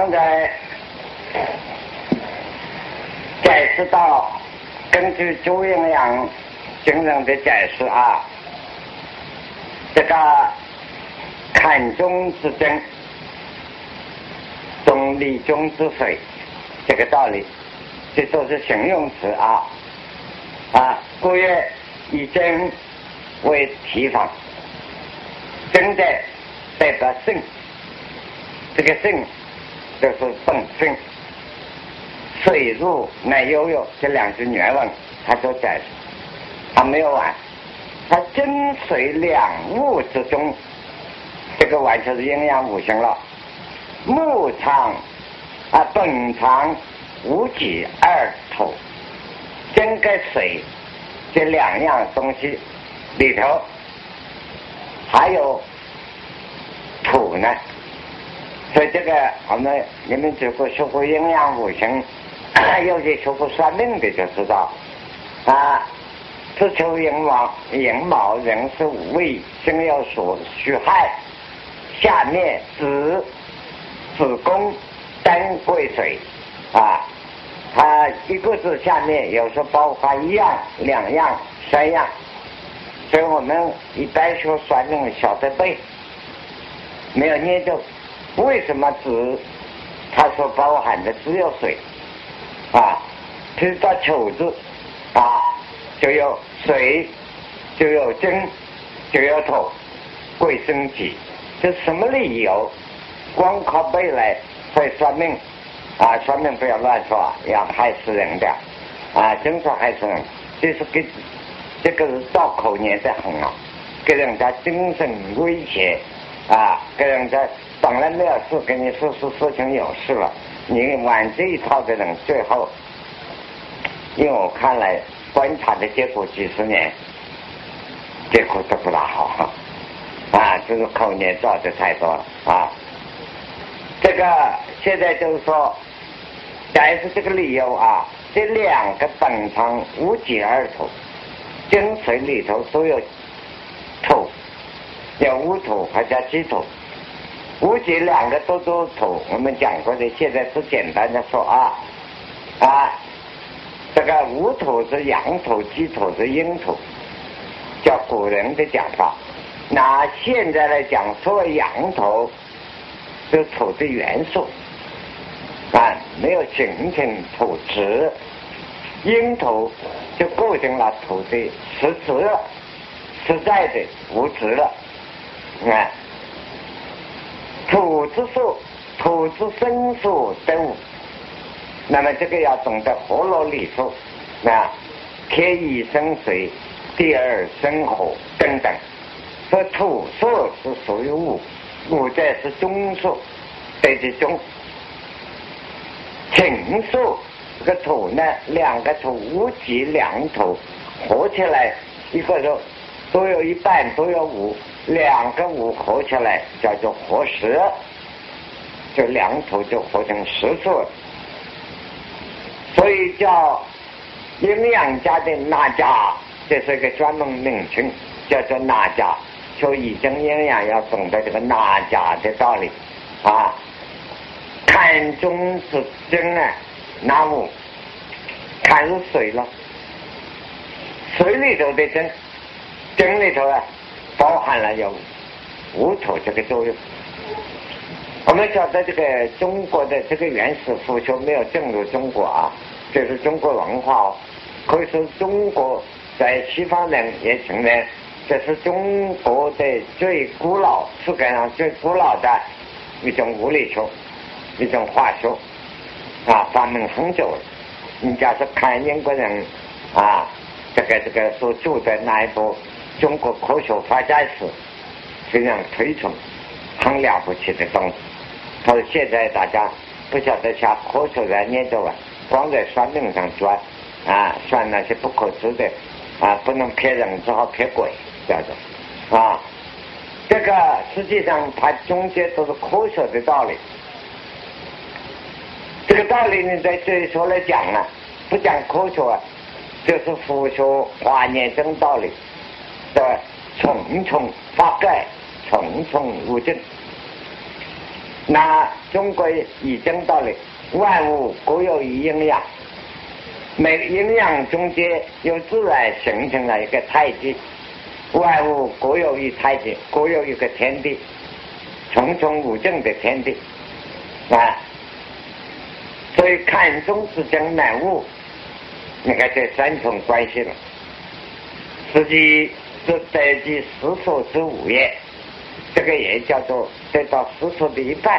刚才解释到，根据周营养经人的解释啊，这个坎中之真，中理中之水，这个道理，这都是形容词啊。故曰以真为提防，真的代表圣，这个圣就是本圣，水入乃悠悠，这两句原文他都解释，他没有完，他真水两物之中，这个完全是阴阳五行了。木常本常无己二土，真跟水这两样东西里头还有土呢，所以这个你们如果学过阴阳五行，尤其学过算命的就知道子丑寅卯壬是五位，生有所虚亥，下面子宫丹癸水它一个字下面有时候包含一样、两样、三样，所以我们一般学算命晓得背，没有研究为什么子它所包含的只有水譬如到丑字就有水，就有真，就有土，癸生己，这什么理由？光靠背来会算命算命不要乱说，要害死人的真说害死人，就是给这个是造口业的很给人家精神威胁给人家本来没有事，跟你说事情有事了，你玩这一套的人，最后因为我看来观察的结果几十年，结果都不大好就是口业造的太多了这个现在就是说，解释这个理由这两个本常无己二土，真水里头都有土，有无土还叫己土，无己两个都土，我们讲过的，现在是简单的说这个无土是阳土，己土是阴土，叫古人的讲法。那现在来讲，所谓阳土是土的元素没有形成土质，阴土就构成了土的实质了，实在的物质了土之素，土之生素等物，那么这个要懂得活络理数天一生水，地二生火等等，所以土素是属于物，物在是中素，对的中。情素这个土呢，两个土无己两土合起来，一个都有一半都有五，两个五合起来叫做合十，就两土就合成十素，所以叫阴阳家的纳家，这是一个专门名称，叫做纳家。就已经阴阳要懂得这个纳家的道理看中之真纳物，看入水了，水里头的真，真里头包含了有无土这个作用。我们晓得这个中国的这个原始腐朽没有进入中国这是中国文化可以说中国在西方人也承认，这是中国的最古老，世界上最古老的一种物理学，一种化学发明很久了。你假设看英国人这个所著的那一部中国科学发展史，非常推崇，很了不起的东西。他说现在大家不晓得像科学家研究光在算命上转算那些不可知的不能骗人，只好骗鬼，叫做这个实际上它中间都是科学的道理。这个道理你在这里说来讲不讲科学就是佛学华严真道理的重重发盖，重重无尽那中国已经到了万物各有一阴阳，每个阴阳中间又自然形成了一个太极，万物各有一太极，各有一个天地，重重无尽的天地啊。所以看中之间万物，你看这三重关系了，实际是得及世俗之五也，这个也叫做得到世俗的一半。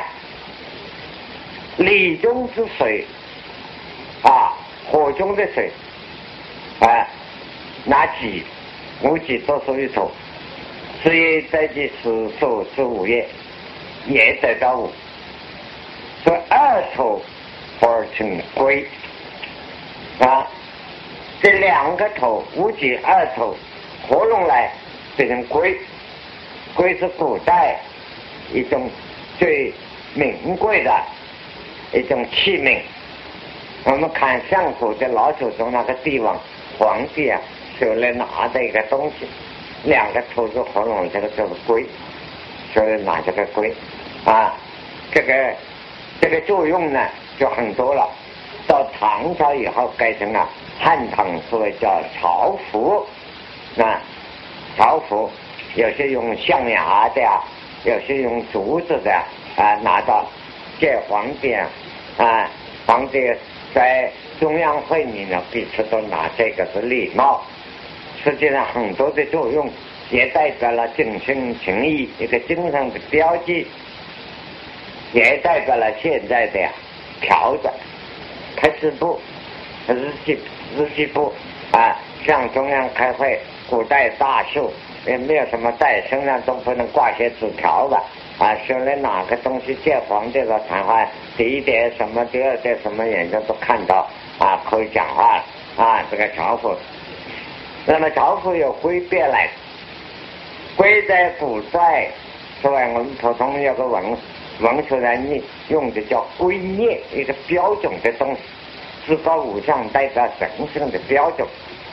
理中之水啊，火中的水啊，那己无己都属于土，所以得及世俗之五也得到五，所以二土而成龟啊，这两个头无己二头合拢来变成龟，龟是古代一种最名贵的一种器皿。我们看上古的老祖宗那个帝王皇帝啊，手里拿的一个东西，两个头是合拢，这个就是龟，手里拿这个龟啊，这个作用呢就很多了。到唐朝以后改成了汉唐，所谓叫朝服啊，朝服有些用象牙的啊，有些用竹子的啊，拿到见皇帝啊，皇帝在中央会议呢，彼此都拿这个是礼貌。实际上很多的作用也代表了精神情谊，一个精神的标记，也代表了现在的条子。开支部、日记部啊，向中央开会，古代大秀也没有什么在身上都不能挂些纸条吧啊，手里哪个东西见皇帝的谈话，第一点什么，第二点什么，眼睛都看到啊，可以讲话了啊，这个朝服。那么朝服有龟变来，龟在古代，所谓我们普通有个文学人用的叫龟臬，一个标准的东西，至高无上，代表神圣的标准。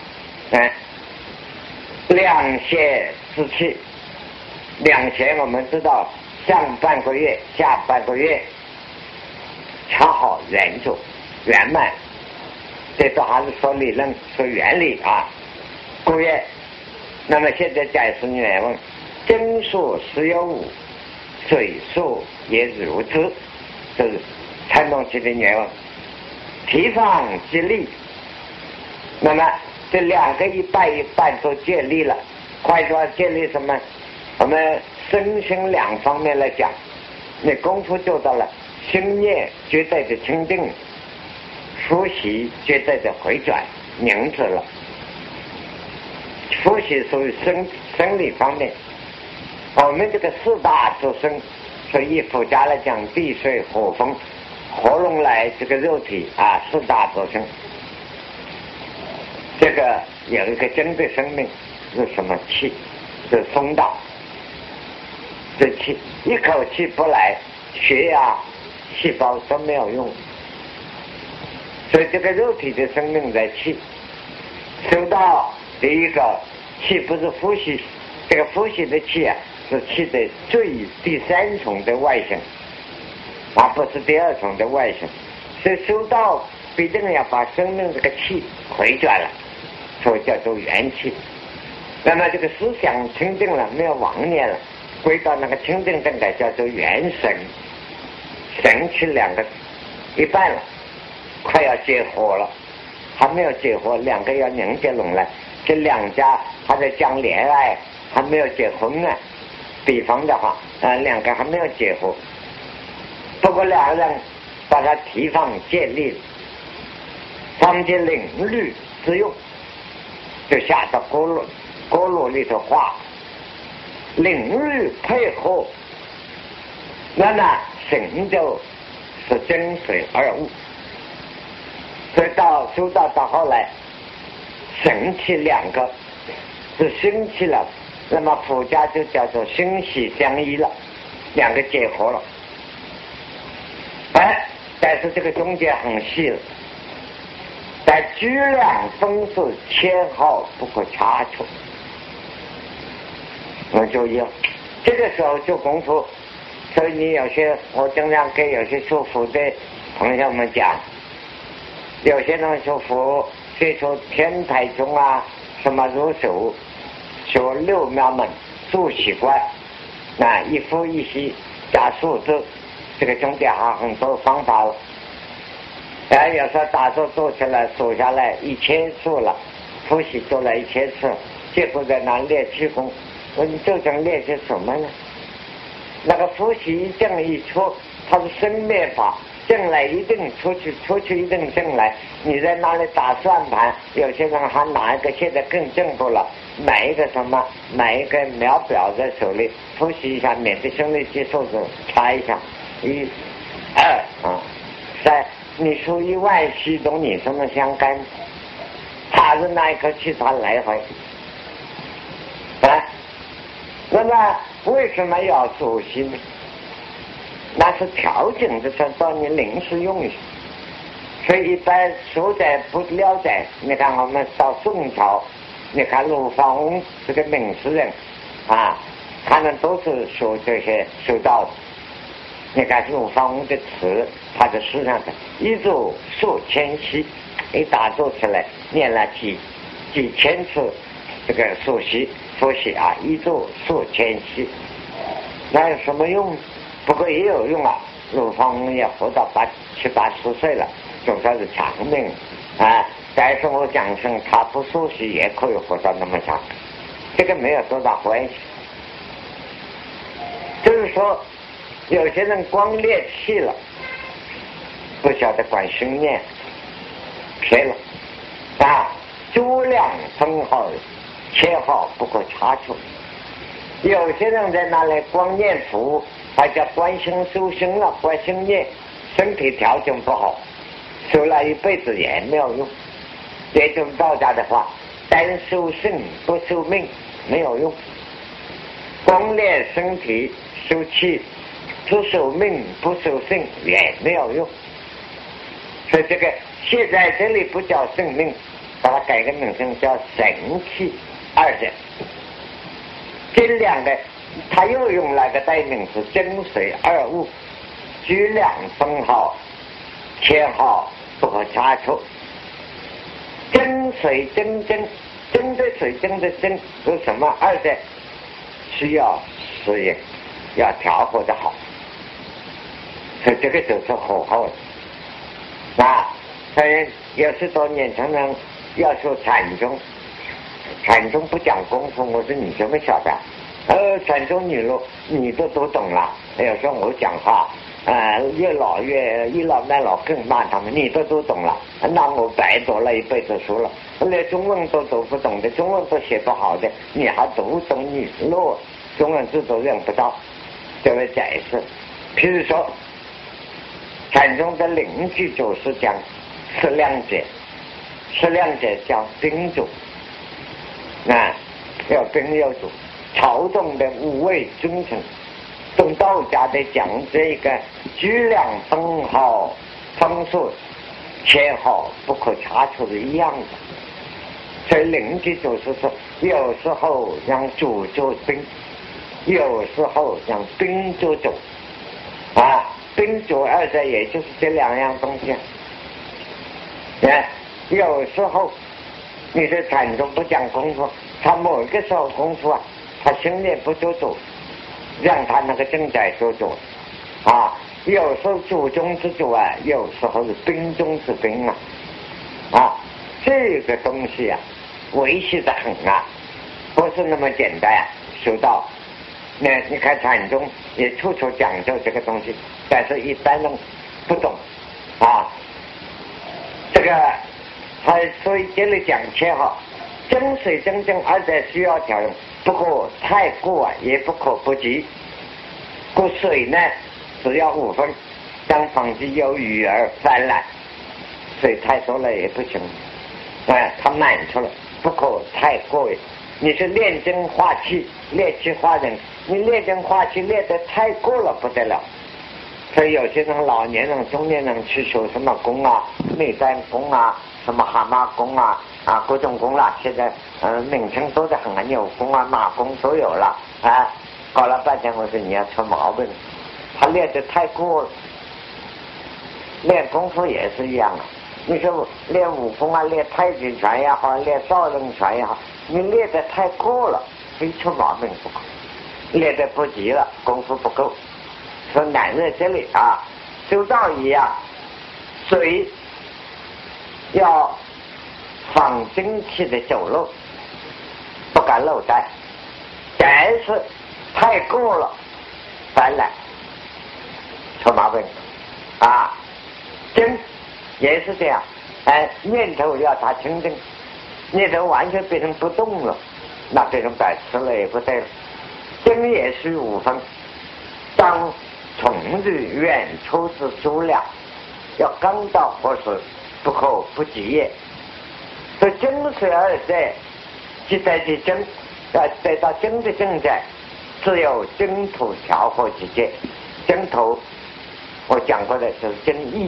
两胁之气，两胁我们知道上半个月、下半个月恰好圆住圆满，这都还是说理论、说原理啊。个月，那么现在解释原文，真数十有五。水数也如之，这是参东期的原文。提倡激励，那么这两个一半一半都建立了。快说建立什么？我们身心两方面来讲，你功夫做到了，心念绝对的清净，呼吸绝对的回转凝滞了。呼吸属于生理方面。我们这个四大之身，所以佛家来讲，地水火风合拢来这个肉体啊，四大之身。这个有一个真的生命是什么气？是风道。这气一口气不来，血压、细胞都没有用。所以这个肉体的生命在气。收到第一个气不是呼吸，这个呼吸的气啊，是气的第三重的外形，而不是第二重的外形。所以修道必定要把生命这个气回转了，所以叫做元气。那么这个思想清净了，没有妄念了，归到那个清净正改，叫做元神。神气两个一半了，快要结合了，还没有结合，两个要凝结拢来。这两家还在讲恋爱，还没有结婚呢。比方的话，两个还没有结合，不过两人把它提倡建立，方接领律之用，就下到锅炉里头化，领律配合，那么神就是真水二物。所以修道到后来，神气两个是心气了，那么佛家就叫做心喜相依了，两个结合了。但是这个中间很细了，在居两分是千毫不可差错。我注意了，这个时候做功夫所以你有些，我经常给有些学佛的朋友们讲，有些人学佛接触天台宗啊，什么入手学六妙门做习惯，那一呼一吸加数字，这个中间还很多方法。有时候打坐做起来数下来1000次了，呼吸做了1000次，结果在那练气功，我你究竟练些什么呢？那个呼吸一进一出，它是生灭法，进来一定出去，出去一定进来。你在那里打算盘，有些人还拿一个现在更进步了，买一个什么，买一个秒表在手里，呼吸一下，免得心率计数字查一下，1、2、3，你数10000吸动你什么相干？他是那一口气他来回，那么为什么要数息呢？那是调整的时候到你临时用的，所以一般书在不了解。你看我们到宋朝，你看陆放翁这个名诗人啊，他们都是说这些修道的。你看陆放翁的词，他的诗上的一坐数千息，一打坐起来念了几千次这个数息复习啊，一坐数千息，那有什么用？不过也有用啊。陆放翁也活到7、80岁了，总算是长命啊。但是我讲声他不休息也可以活到那么长，这个没有多大关系。就是说，有些人光练气了，不晓得管心念，撇了啊，诸量分号切号不可查出。有些人在那里光念佛，还叫观心修心了，观心念，身体条件不好，修了一辈子也没有用。也就是道家的话，单修性不修命，没有用。光练身体修气，不修命不修性也没有用。所以这个现在这里不叫生命，把它改个名称叫神气二者。这两个他又用了个代名词真水二物，居两分号切号不可查出。真水真的水真的真有什么？二者需要适应，要调和的好，所以这个就是火候啊。所以有许多年轻人要说禅宗不讲功夫，我说你怎么晓得？禅宗你都懂了。有时候我讲话越老越倚老卖老，更骂他们，你都懂了，那我白读了一辈子书了，连中文都读不懂的，中文都写不好的，你还读懂你路中文字都认不到，这位解释。譬如说禅宗的邻居就是讲适量者讲宾主，要宾有主，朝中的五位君臣，从道家的讲这个居两分号分数切号不可查出的一样的。所以邻居就是说，有时候让主做宾，有时候让宾做主啊，宾主二者也就是这两样东西。有时候你的禅宗不讲功夫，他某一个时候功夫他心念不做主，让他那个正在做主啊。有时候主中之主有时候是宾中之宾这个东西维系得很不是那么简单修道。那你看禅宗也处处讲究这个东西，但是一般人不懂这个所以这里讲切真水真二者需要调用，不可太过也不可不及。过水呢只要5分，当防止有鱼儿泛滥，水太多了也不行它满出了，不可太过。你是练精化气，练气化人，你练精化气练得太过了不得了。所以有些人老年人中年人去学什么功内丹功什么蛤蟆功各种功了，现在名称多得很牛功马功都有了搞了半天我说你要出毛病他练得太过了。练功夫也是一样啊，你说练武功啊，练太极拳也好，练少林拳也好，你练得太过了，非出毛病不可。练得不急了，功夫不够。说男人这里啊，修道一样，水要放精气的走路，不敢漏带，但是太过了，反来出毛病啊。真也是这样，念头要他清净，念头完全变成不动了，那这种白痴了也不对了。真也是五分，当从日远处之足了，要刚到或是不可不及也。所以真水而在，即在其真，要得到真的正在，只有真土调和之间。真土我讲过的就是真意。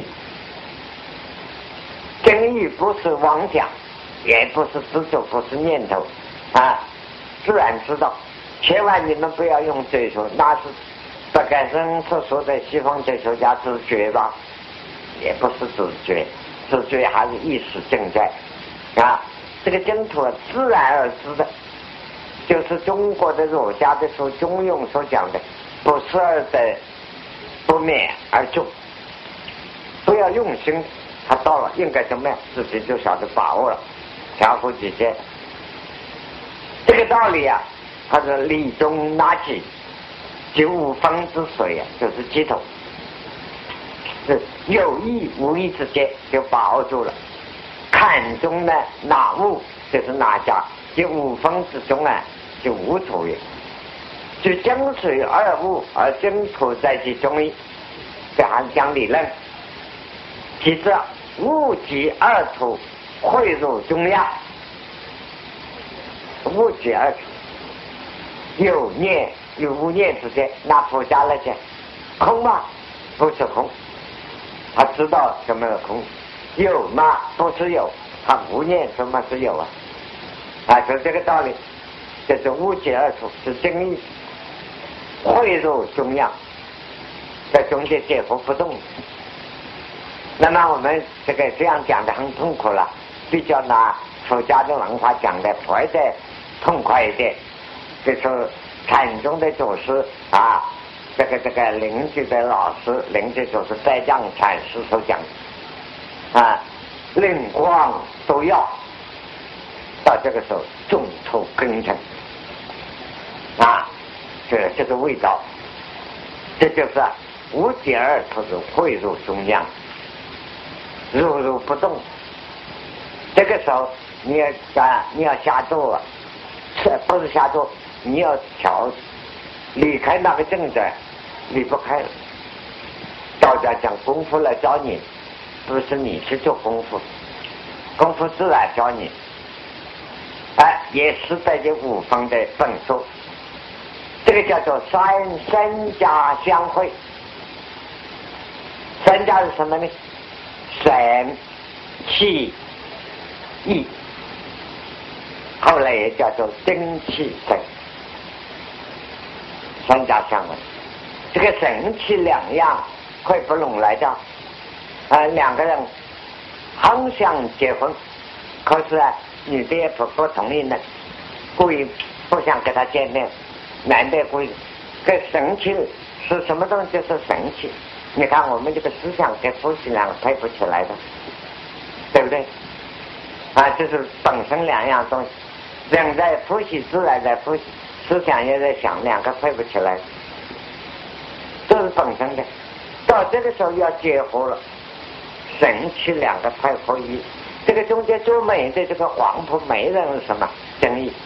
真意不是妄想，也不是执着，不是念头啊，自然知道。千万你们不要用追求，那是白盖生所说的西方哲学家自觉吧，也不是自觉，自觉还是意识正在啊。这个净土自然而知的，就是中国的儒家的说中庸所讲的，不是而得，不灭而就，不要用心。他到了应该怎么样，自己就晓得把握了，调伏己见。这个道理啊，他是理中拿起，即五方之水啊，就是鸡头，是有意无意之间就把握住了。看中呢拿物，就是拿家，即五方之中啊，就无土也。就江水二物而真土在其中矣，这还讲理论。其次，物极二土汇入中央，物极二土，有念与无念之间，拿佛家来讲，空吗？不是空，他知道什么是空；有吗？不是有，他无念什么是有啊？就这个道理，就是物极二土是真意，汇入中央，在中间结合不动。那么我们这个这样讲的很痛苦了，比较拿佛家的文化讲的快的痛快一点。就是禅宗的祖师啊，这个邻居的老师，邻居就是在藏禅师所讲啊，灵光都要到这个时候众筹根尘啊，这个味道，这就是无极二土是汇入中央。如不动，这个时候你要下注啊，不是下注，你要调，离开那个正在，离不开了。道家讲功夫来教你，不是你去做功夫，功夫自然教你。也是在这五方的本数，这个叫做三家相会。三家是什么呢？神、气、意，后来也叫做精气神，三家相会。这个神气两样会不拢来的，两个人很想结婚，可是女的也不同意呢，故意不想跟他见面，男的故意。这神气是什么东西？就是神气。你看我们这个思想跟夫妻两个配不起来的，对不对？这是本身两样东西，人在夫妻，自然在夫妻，思想也在想，两个配不起来，这是本身的。到这个时候要结合了，神气两个配合一，这个中间做媒的这个黄埔媒人是什么争议？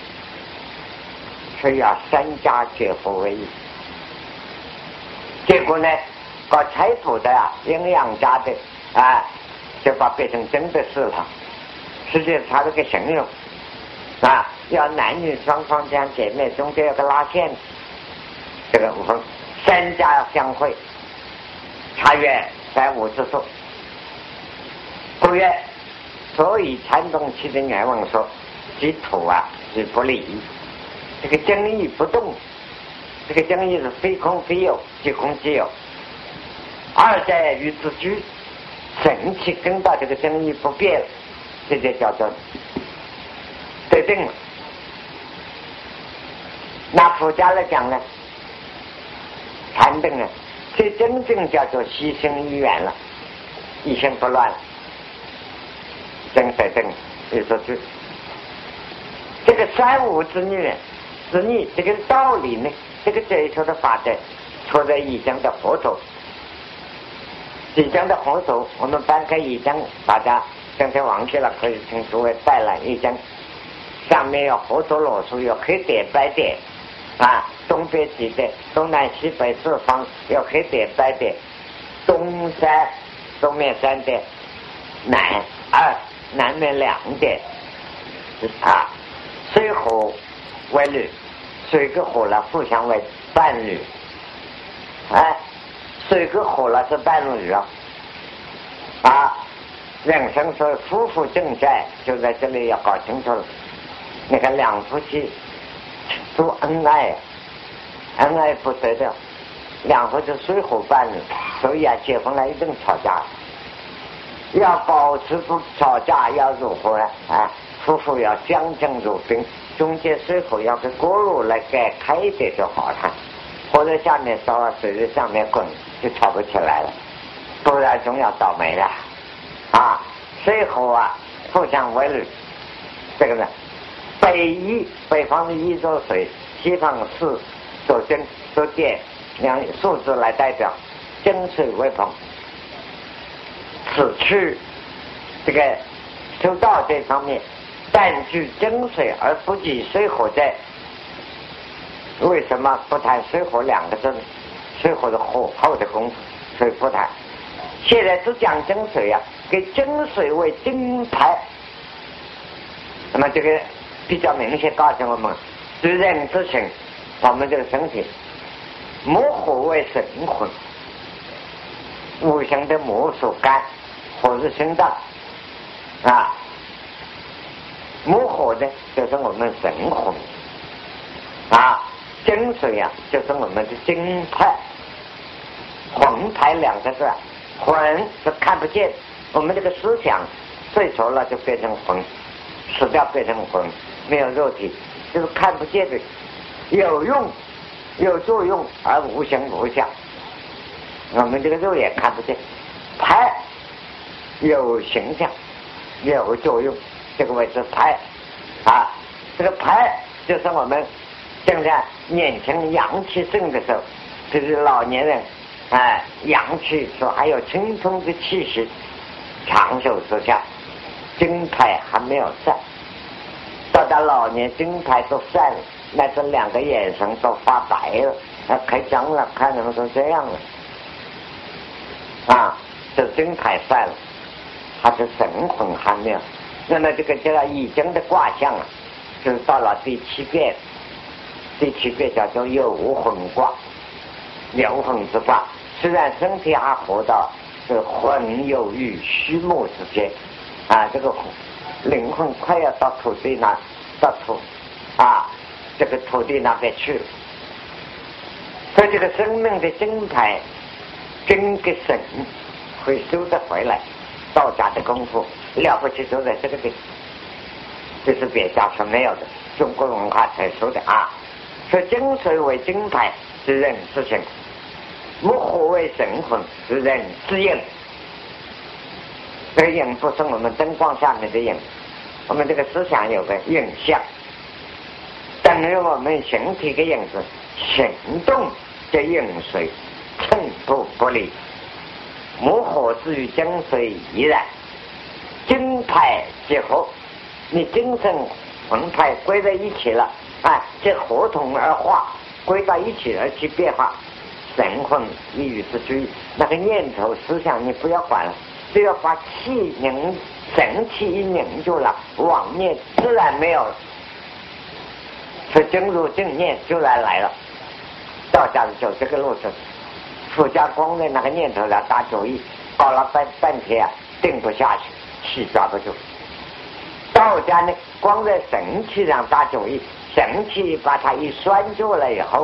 所以要三家结合为一。结果呢，搞财富的营养家的就把变成真的事了。实际上他这个形容要男女双方这样姐妹，中间有个拉线，这个五分三家相会，差约150数。故曰，所以禅宗期的原文说，即土即不离，这个真意不动， 这个经义是非空非有，即空即有。二在于自居，神气跟到这个经义不变，这就叫做对定了。拿佛家来讲呢，禅定呢，这真正叫做牺牲一元了，一心不乱了，真对定于自居。这个三无之逆呢，这个道理呢，这个追求的法则，出在易经的佛头。易经的佛头，我们翻开易经，大家刚才忘记了，可以请诸位带来易经。上面有佛陀罗书，有黑点白点，啊，东北几点，东南西北四方有黑点白点，东面3点，南面2点，啊，水火为侣，水跟火了互相为伴侣，哎，水跟火了是伴侣啊，人生说夫妇正在就在这里要搞清楚了。你看两夫妻都恩爱不得的，两夫妻水火伴侣，所以结婚了一定吵架，要保持不吵架，要如何呢？夫妇要相敬如宾，中间水火要跟锅炉来改开一点就好了，或者下面烧了水在上面滚，就吵不起来了，不然总要倒霉了啊！水火互相为侣，这个呢，北方的一做水，西方是做金做电，两数字来代表，金水为朋。此去这个修道这方面，但具金水而不及水火者，为什么不谈水火2个字呢？水火的火候的功夫，所以不谈。现在只讲金水给金水为金牌，那么这个比较明显告诉我们，对人之情，我们这个身体，木火为神魂，无形的木属肝，火是心脏木火呢就是我们神魂金水就是我们的精派，魂派2个字，魂是看不见，我们这个思想睡着了就变成魂，死掉变成魂，没有肉体，就是看不见的，有用有作用而无形无相，我们这个肉眼看不见，派有形象有作用，这个位置派这个派就是我们现在年轻阳气盛的时候，就是老年人阳气说还有青春的气息，长寿之下，精派还没有散，到达老年精派都散了，那这2个眼神都发白了，开张了，看人都这样了这精派散了，还是神魂还没有。那么这个叫易经的卦象就是到了第7遍，第7遍叫做有魂卦，有魂之卦。虽然身体还活到这魂有于虚木之间这个灵魂快要到土地这个土地那边去了，所以这个生命的精牌跟个神会收得回来，道家的功夫了不起，就在这个地方，这是别家是没有的，中国文化才说的所以金水为金牌是人之情，木火为神魂是人之影。这个影不是我们灯光下面的影，我们这个思想有个影像，等于我们形体的影子，行动的影水寸步不离。木火之于金水依然，金牌结合，你精神魂派归在一起了这合同而化，归到一起而去变化，神魂一语之居，那个念头思想你不要管了，只要把气凝，神气一凝住了，妄念自然没有了，是进入正念就来了。道家的走这个路程，佛家光的那个念头打主意，搞了半天定不下去，气抓不住。道家呢，光在神气上打主意，神气把它一拴住了以后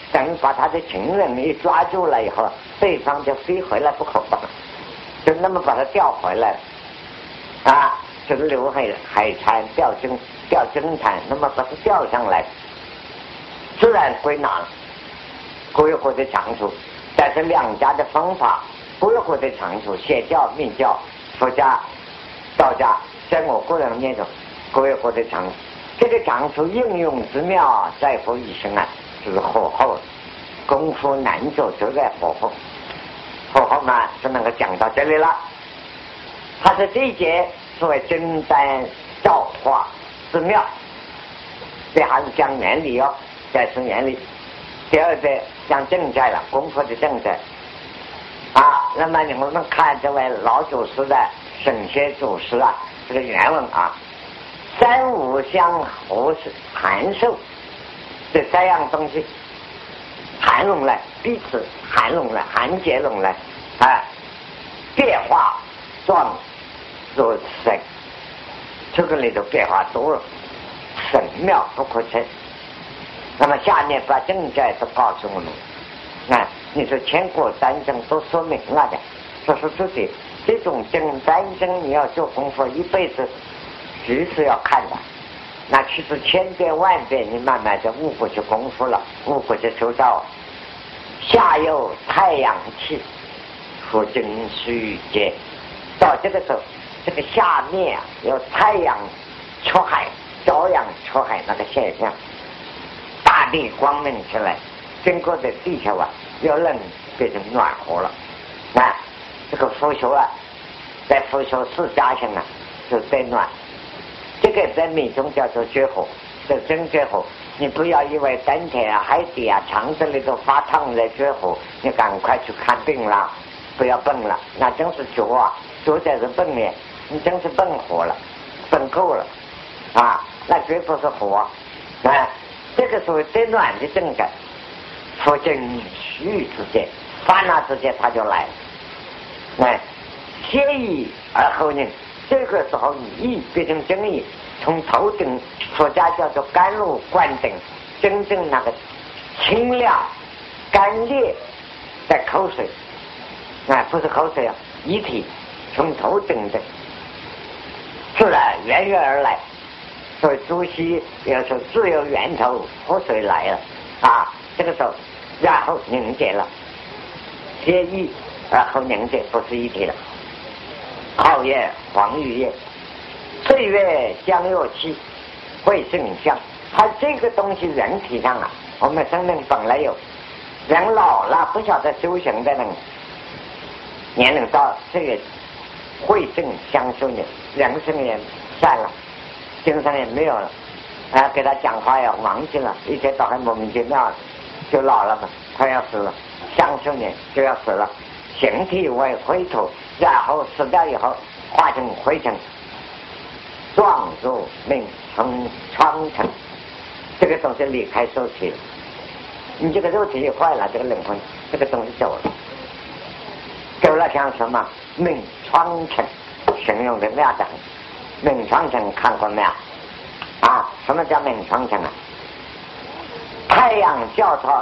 等把他的情人一抓住了以后，对方就飞回来不可能，就那么把他调回来啊，就是留海产钓金产，那么把它钓上来，自然归纳了，各有各的长处，但是两家的方法各有各的长处，邪教、密教、佛家、道家，在我个人念中各有各的长处，这个长处应用之妙在乎一生啊，就是火候，功夫难做就在火候，火候嘛就能够讲到这里了。他的这一节所谓真丹造化之妙，这还是讲原理哦，这是原理。第二节讲正在了，功夫的正在啊。那么我们看这位老祖师的神学祖师啊，这个原文啊，三五相合是含受，这三样东西含拢来，彼此含拢来，含结拢来，变化状如神，这个里头变化多了，神妙不可测。那么下面把正在都告诉我们，你说千古丹增都说明了的，说是自己这种真丹增你要做功夫一辈子只是要看的，那其实千遍万遍你慢慢就悟过去功夫了，悟过去修道。下有太阳气和真虚界，到这个时候这个下面有太阳出海朝阳出海那个现象，大地光明起来，整个的地球啊有冷变成暖和了。这个佛学啊，在佛学4加上啊就在暖，这个在密宗叫做觉火，叫真觉火。你不要以为丹田啊、海底啊、肠子里头发烫在觉火，你赶快去看病了，不要笨了，那真是觉啊，觉在是笨面，你真是笨火了，笨够了啊，那绝不是火这个所谓最暖的正感，佛真虚之间，刹那之间它就来了。先意而后应，这个时候你意变成真意，从头顶，佛家叫做甘露灌顶，真正那个清亮干裂的口水，不是口水啊，液体从头顶的自然源源而来。所以朱熹要说自有源头，河水来了这个时候然后凝结了，先意而后凝结，不是一体了。皓月黄玉叶，岁月将又期，会生香。它这个东西人体上啊，我们生命本来有，人老了不晓得修行的人，年龄到这个会生香修呢，人生也散了，精神也没有了给他讲话也忘记了，一天到晚莫名其妙的，就老了嘛，快要死了，香修年就要死了，形体为灰土，然后死掉以后化成灰尘，状如命成疮尘，这个东西离开肉体了，你这个肉体一坏了，这个灵魂这个东西走了，走了像什么命疮尘，形容的妙的。命疮尘看过没有什么叫命疮尘太阳照到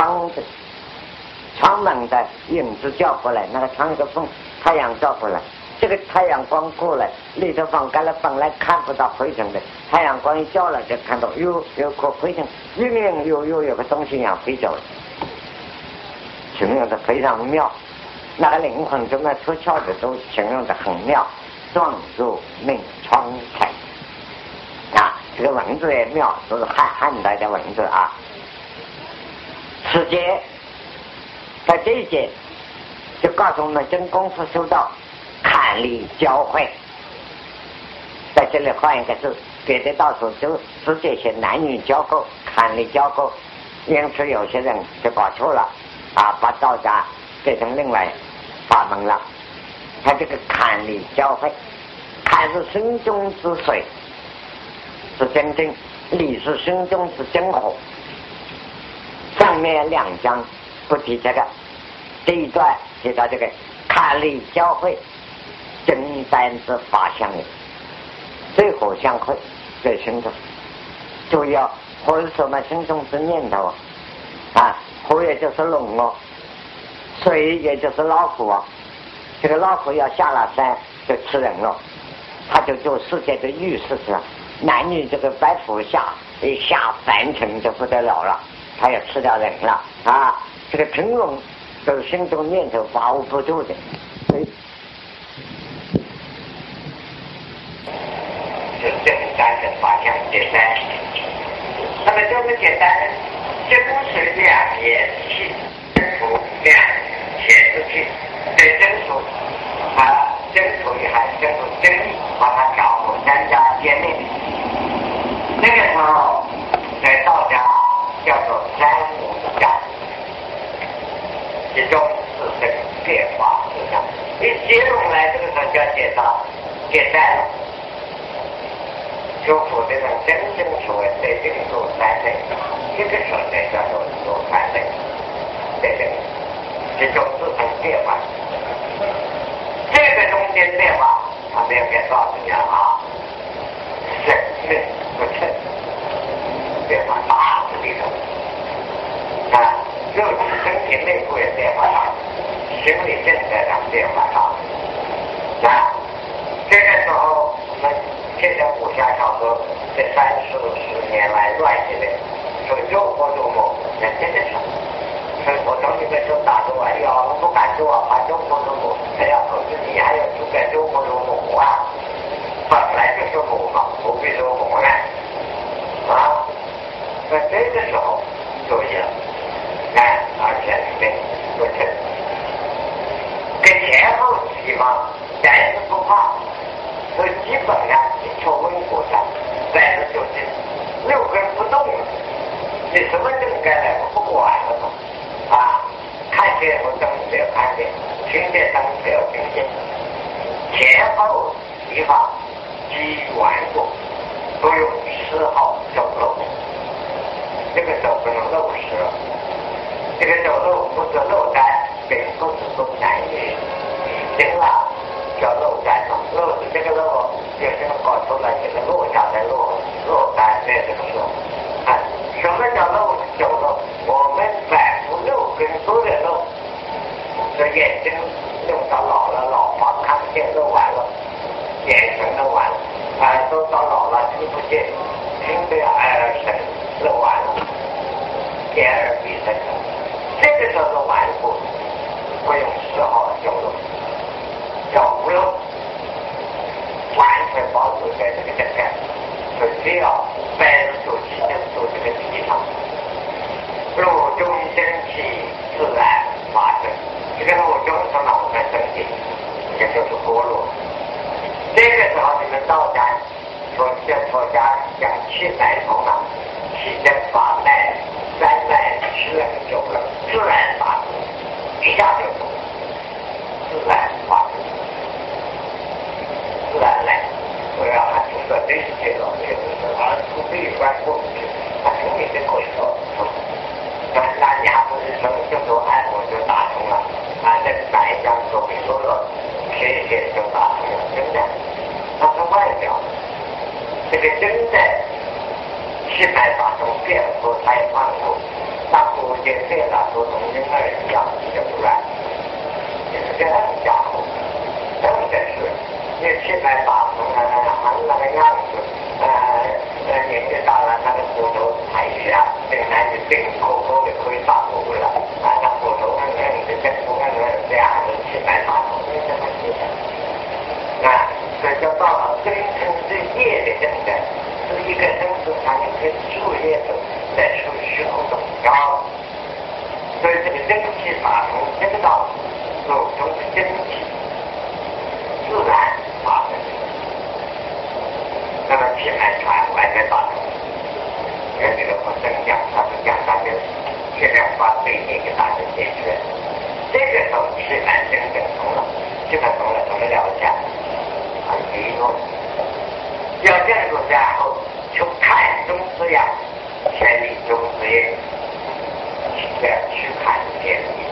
窗门的影子照过来，那个窗的缝，太阳照过来，这个太阳光过来，里头放干了，本来看不到灰尘的，太阳光一照了就看到有颗灰尘，隐隐有个东西要飞走了，形容的非常妙。那个灵魂中的出窍的都形容的很妙，状如命疮尘这个文字也妙，都是汉代的文字此节在这一节就告诉我们真功夫修道坎离交汇，在这里换一个字，别的到处就直接写男女交媾，坎离交媾，因此有些人就搞错了把道家变成另外法门了。他这个坎离交汇，坎是心中之水，是真正，理是心中之真火。上面2章不提这个，这一段提到这个坎离交汇，真丹之法相应，水火相会，在心中就要或者什么心中之念头虎也就是龙哦，水也就是老虎啊。这个老虎要下了山就吃人了，他就做世界的预示是男女这个白虎下一下凡尘就不得了了，他要吃掉人了啊！这个成龙都是心中念头把握不住的，所以是正三的法相简单。那么这么简单，这不是两言气真除两前之气，对真除啊，真除也还是真除真理，把它调和三家见面。那个时候在道家叫做三五家，其中是这个变化思想。一接龙来这个时候就要介绍简单了。就负这种真正所谓对这个做三类，一个所谓叫做三类，对这个这种自身变化，这个中间变化，他没有给告诉你啊，生命不称变化大的地方啊，肉体身体内部也变化大，心理政策上变化大啊，这个时候我们。现在武侠小说这30-40年来乱起来，说诱惑入魔，那真的是。所以我从你们说打住啊，要我不敢做啊，把诱惑入魔，还要投资你还有资格诱惑入魔啊？本来就是魔嘛，不必入魔了啊。那这个时候注意了，哎，而且里面不是跟前后期嘛，但是不怕。所以基本上你从温国上90%，6根不动了，你什么正该来我不管了嘛？啊，看见我灯没有看见，听见灯没有听见，前后地方既完过，不用丝毫走漏，这个手不能漏失了，这个走漏不是漏单，并不是说男女行了。叫漏单嘛，漏这个漏就是搞出来这个漏下来漏单这个漏啊，什么叫漏？叫漏，我们反复漏跟多的漏，这眼睛用到老了，老花看不见漏完了，眼神漏完了，耳朵到老了听不见，听不了耳神漏完了，眼耳鼻身，这个叫做顽固，不用丝毫走漏。走漏，完全保持在这个正感，所以只要摆入气正做这个地方，入中真气自然发生。这个入中是脑的身体，也就是波罗。这个时候你们道家所家讲气脉头脑，气正法脉3脉10脉9了，自然发生，一下就懂，自然发生。自然来，我要他听说这是这个，就是他不必关过去，他听你的口说，但大家不是说就说哎我就打通了，啊这白讲说比说了，谢就打通了，真的，它是外表，这个真的气脉法中变化太放入，那不见变了说从婴儿一样就出来，就是这样家伙，真的是。这气脉法从那个样子，年纪大了，那个骨头抬起来，这个男人病口口的可以打骨了，啊，那骨头这根骨这样的气脉法从这么起来，啊，所以就到了真正是业的正的，是一个真正它一个树叶子在树虚空中飘，所以这个真气法从这个道路中的真气自然。那么气脉传外在发生，跟这个不生讲，他是讲他的气量把对应给大家解决。这个时候气脉真正通了，气脉通了怎么了解？很理论，要这样做，然后从看中之样，全力中之业，去看见理，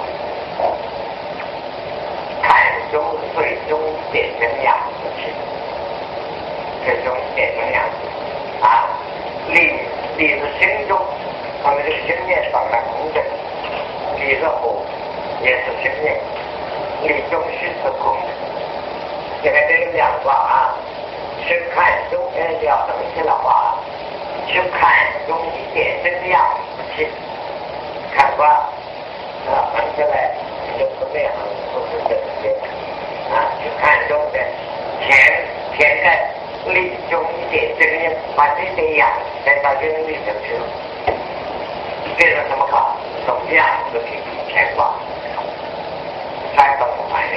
看中最终变成样子气。最终变成样子啊！立是心中，我们这个心念本来空的， 离了火也是生命，离中虚是空的。现在这两卦啊，去看中了东西的话，去看中一点真样去看卦，看起来就是那样，不是这些去看中的填在里中一点真样，把这点样再到这里头去了。这是什么卦？中样是天卦，才懂我发现。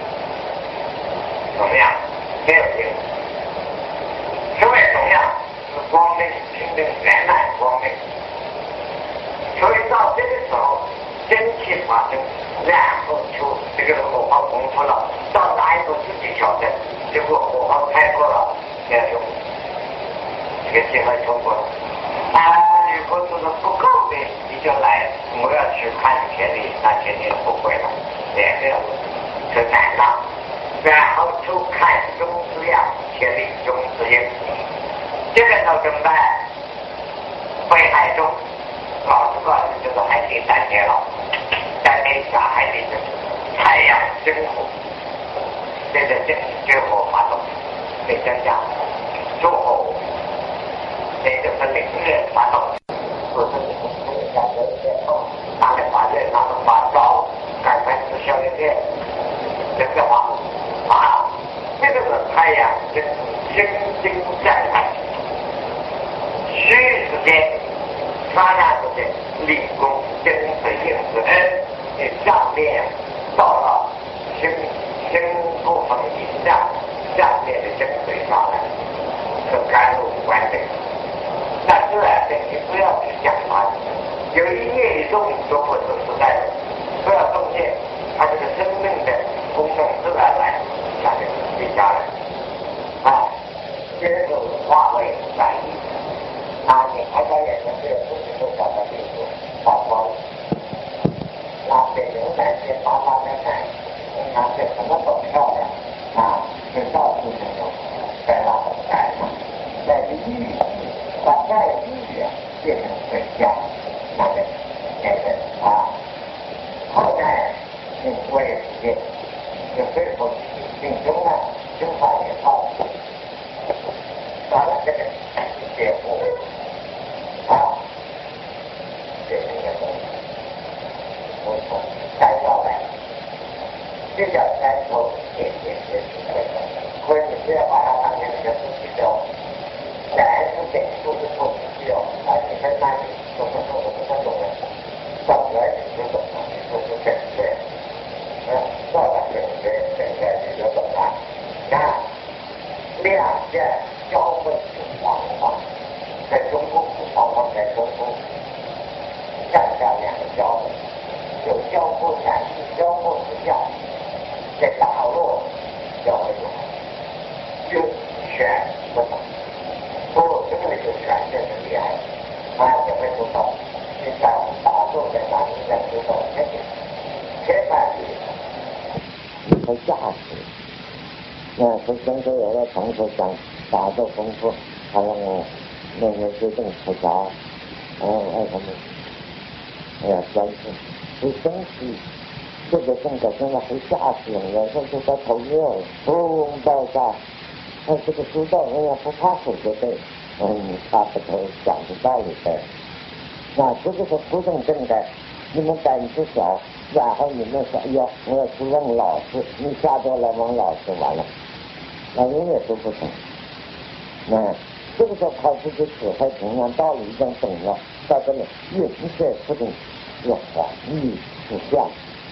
中样没有定。所谓中样是光明、平等、圆满、光明。所以到这个时候，真气发生，然后就这个火候功夫了，到哪一步自己晓得。结果火候太过了，没有用，这个机会错过了。如果说是不够的，你就来，我要去看田里，那天天不会了，也没有就难了。然后就看中之样，田里中之应，这个时候怎么办？北海中，老师告诉你，就是海底3天了，3天下海底的太阳生火，这个真火发动，被增加，做火，这就是领热发动。不是你们讲的这种，哪里发热，哪里发烧，赶快吃消炎药，这个话这个是太阳跟心经在虚时间、刹那时间，理工真是应是恩，你上面到了心部分以上，下面的真水上来，是甘露完整。那自然的，你不要去讲它，有一业一动都不是实在的，不要中间，它这个生命的功能自然来，下面接下来，接受化为反应，你开开眼睛，这个东西都找到这个发光，这牛奶这发奶，这什么都漂亮这到处都有，在那种改嘛，在这玉。把外力变成水下，那个后来我也是就最后最终呢，就把也好，完了这个结果这是一个东西，我从摘下来，这叫摘头点或者你不要把它当成一个东西叫。来不给不是说需要你看那里怎么懂了，到来就懂了，就是整个，到了整个你就懂了。两件交汇是黄黄，在中国是黄黄，在中国上下2个交汇，有交互感，交互之下，在大陆交汇有权不同。这个就全真是厉害，就会知道你在打坐在哪里，在知道天板里会驾驶。首先说有的同学讲打坐功夫，他让我那个决定出家，为什么？专心，是身体，这个现在会驾驶，有时候就在头热，嘣爆炸，这个知道人家不怕死就对。差不多讲的道理的。那这个是不正正的，你们胆子小，然后你们说我要去问老师，你下周来问老师完了，那永远都不成。那这个时候靠自己智慧同样道理已经懂了，到这里运势不定，有黄义是相。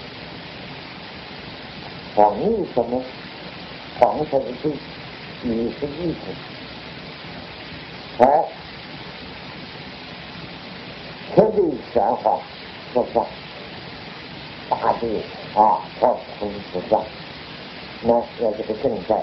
黄义什么？黄是地，义是意思。特地显化，就是大地到处之上，那要这个正在。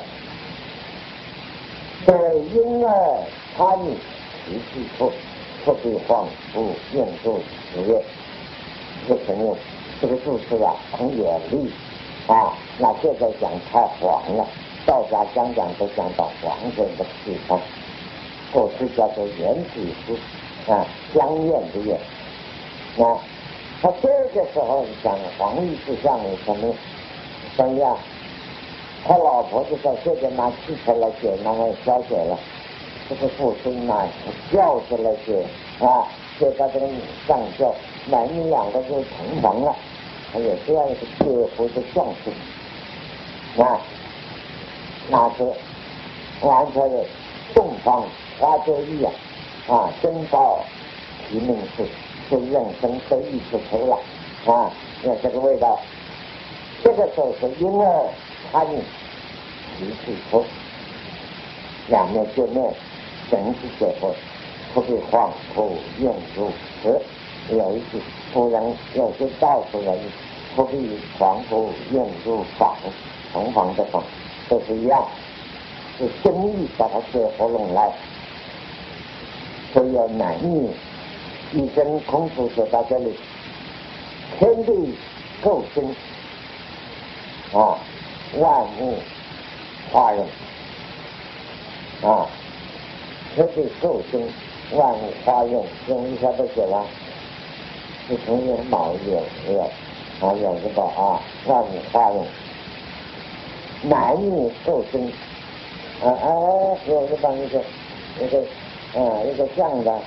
对因参与实际处，特别放出应做实验，这承认这个注释很严厉那现在讲太黄了，道家讲都讲到黄这个地方。过去叫做原体诗香艳的艳， 他这个时候讲皇帝之相有什么怎样？他老婆就在这边拿汽车来解那个小姐了，这个父亲拿轿子来解啊，解他这个上轿，男女两个就同房了，还有这样一个结婚的状态啊，那是完全的东方花烛一样啊，真到提名是人生得意之秋了啊，有这个味道。这个时候是婴儿叛逆提起初，两面见面正式结婚，不必恍惚映入时。有一句夫人有些道出人，不必恍惚映入房，同房的房都是一样，是真意把它结合拢来。所以要男女一生孔子说到这里，天地构生啊，万物化人啊，天地构生，万物化人，用一下都写了，是从有毛有啊，有这个啊，万物化人，男女构生有这么一个象的，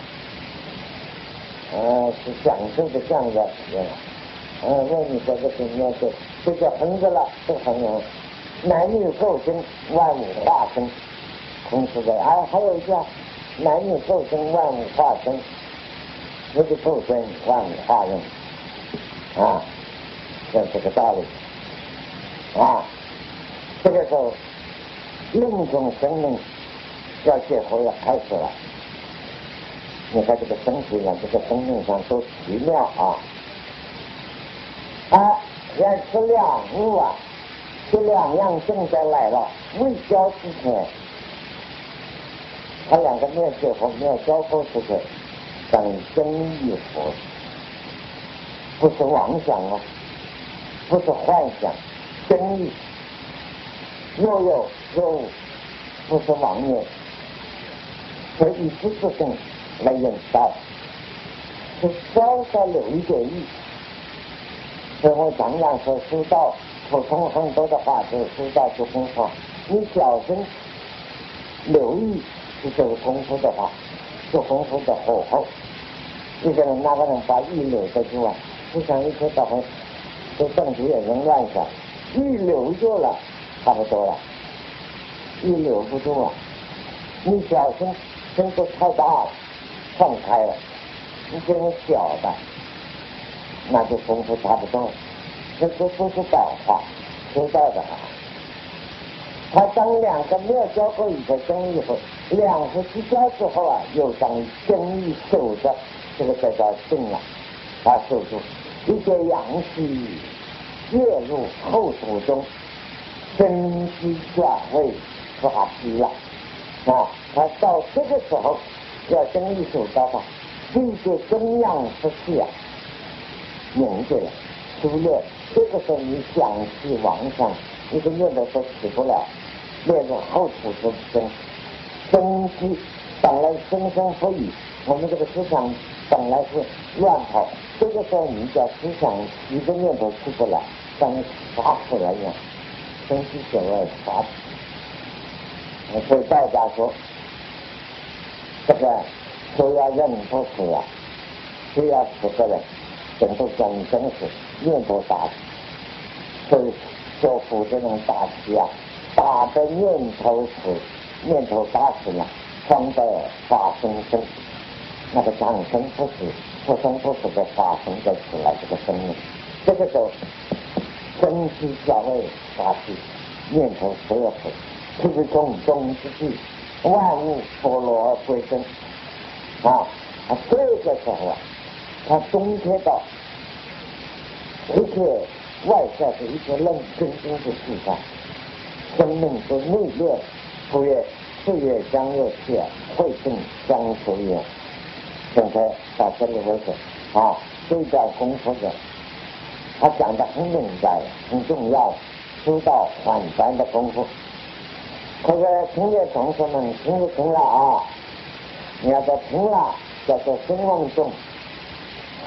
是享受的象的，问你这个里面就叫横着了，这个横人，男女构生，万物化生，孔子的还有一个男女构生，万物化生，这个构生万物化人啊，就这个道理啊。这个时候另一种生命要结合要开始了。你看这个身体上，这个生命上都奇妙原是两物啊，这两样正在来了，未交之前，他两个没有结合，没有交合之前，等真一佛，不是妄想啊，不是幻想，真意，若有若无，不是妄念，所以一直之中来引导，是稍稍有一点意。所以我常常说书道，普通很多的话就是书道就功夫，你小心留意是这个功夫的话，做功夫的火候。一个人那个人把意留得住啊，就像一颗大红，这政治也能乱想，一留住了差不多了，一留不住啊，你小心真是太大了，放开了，你这个小的那就功夫差不多，这都是道化，知道的啊。他当两个没有交过以后，争以后，两夫妻交之后啊，又当争议守着，这个才叫定了，守住一些阳气跃入后土中，真气转位发机了他到这个时候要争议守着他，这些中央之气凝结了，出了。这个时候你想起妄想，一个念头都起不了，列入后土之中，生机本来生生不已，我们这个思想本来是乱跑，这个时候你叫思想一个念头出不来，像发出来一样，生机所谓发出。所以道家说，这个都要认不死啊，就要死个人，整个讲真是念头打死，所以说服这种打击啊，打的念头死，念头打死了，方得发生生，那个长生不死，不生不死的发生的出来这个生命，这个时候真气下位发起，念头死了死，这是种种之际，万物脱落而归真这个时候他终结到一切外在的一些冷冰冰的地方，生命是内敛，不越岁月将又去，会正将求也。现在到这里为止这叫功夫的，他讲的很明白，很重要，知道反转的功夫。可是听的同学们听就听了你要在听了，叫做心梦中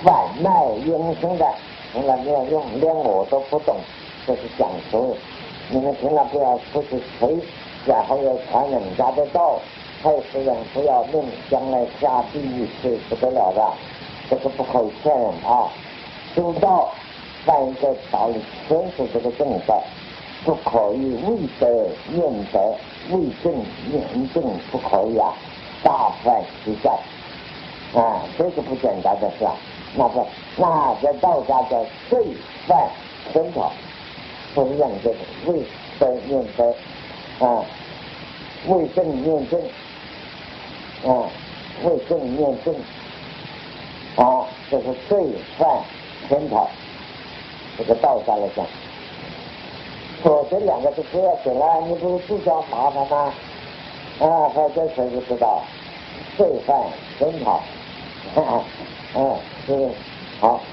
万脉应声的，从来没有用，连我都不懂，这是讲究。你们听了不要出去吹，然后又传人家的道，害死人不要命，将来下地狱去不得了的，这个不可以骗人啊！修道办一个道理，全是这个正道，不可以为德念德，为正念正，不可以啊！大犯其在啊，这是不简单的事啊！那在道家叫罪犯深草，不是这样子的，为德念德啊，为正念正啊，为正念正啊，这是罪犯深草。这个道家来讲，说这两个是不要紧了，你不是自找麻烦吗？啊，否则谁不知道罪犯深草？是好。